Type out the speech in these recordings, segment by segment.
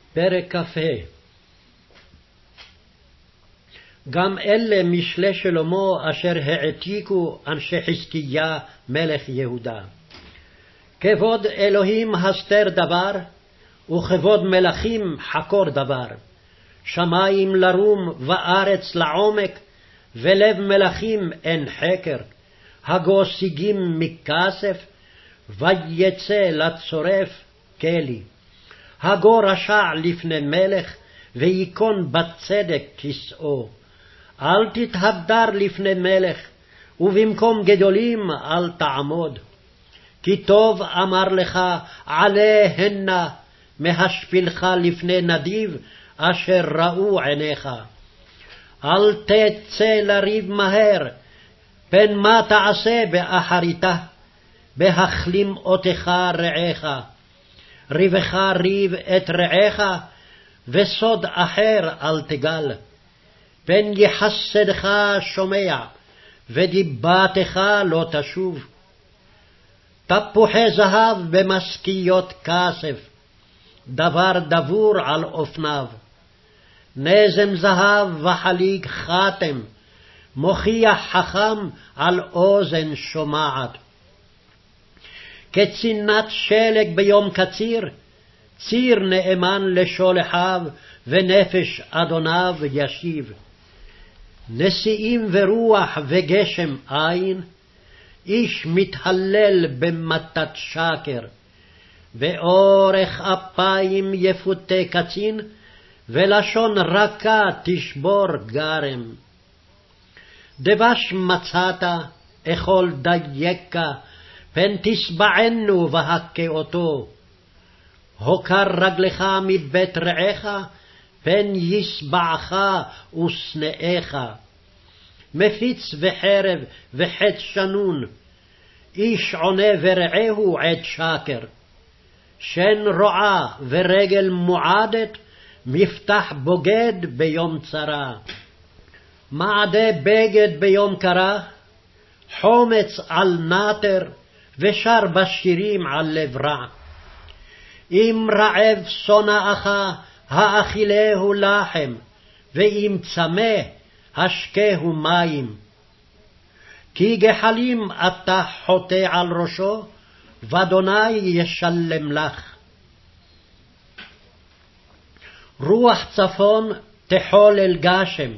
פרק כ"ה. גם אלה משלי שלמה אשר העתיקו אנשי חזקיה מלך יהודה. כבוד אלוהים הסתר דבר, וכבוד מלכים חקור דבר. שמים לרום וארץ לעומק, ולב מלכים אין חקר. הגו שיגים מכסף, ויצא לצורף כלי. הגו רשע לפני מלך, ויקון בצדק כסאו. אל תתהדר לפני מלך, ובמקום גדולים אל תעמוד. כי טוב אמר לך עלה הנה, מהשפילך לפני נדיב, אשר ראו עיניך. אל תצא לריב מהר, פן מה תעשה באחריתה, בהכלים אותך רעך. ריבך ריב את רעך, וסוד אחר אל תגל. פן יחסדך שומע, ודיבתך לא תשוב. תפוחי זהב במשכיות כסף, דבר דבור על אופניו. נזם זהב וחליג חתם, מוכיח חכם על אוזן שומעת. כצינת שלג ביום קציר, ציר נאמן לשולחיו, ונפש אדוניו ישיב. נשיאים ורוח וגשם אין, איש מתהלל במתת שקר. באורך אפיים יפותה קצין, ולשון רכה תשבור גרם. דבש מצאת, אכול דייקה, פן תשבענו והכה אותו. הוקר רגלך מבית רעך, פן ישבעך ושנאיך. מפיץ וחרב וחץ שנון, איש עונה ורעהו עת שקר. שן רועה ורגל מועדת, מפתח בוגד ביום צרה. מעדה בגד ביום קרה, חומץ על נטר, ושר בשירים על לב רע. אם רעב שונאך, האכילהו לחם, ואם צמא, השקהו מים. כי גחלים אתה חוטא על ראשו, ואדוני ישלם לך. רוח צפון תחולל גשם,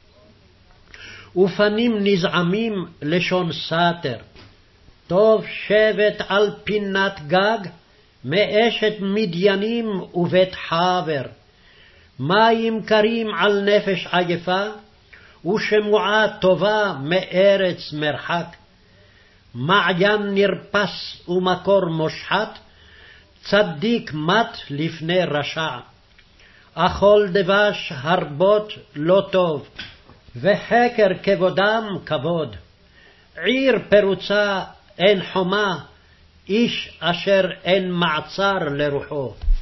ופנים נזעמים לשון סתר. טוב שבט על פינת גג, מאשת מדיינים ובית חבר. מים קרים על נפש עייפה, ושמועה טובה מארץ מרחק. מעיין נרפס ומקור מושחת, צדיק מת לפני רשע. אכול דבש הרבות לא טוב, וחקר כבודם כבוד. עיר פרוצה אין חומה, איש אשר אין מעצר לרוחו.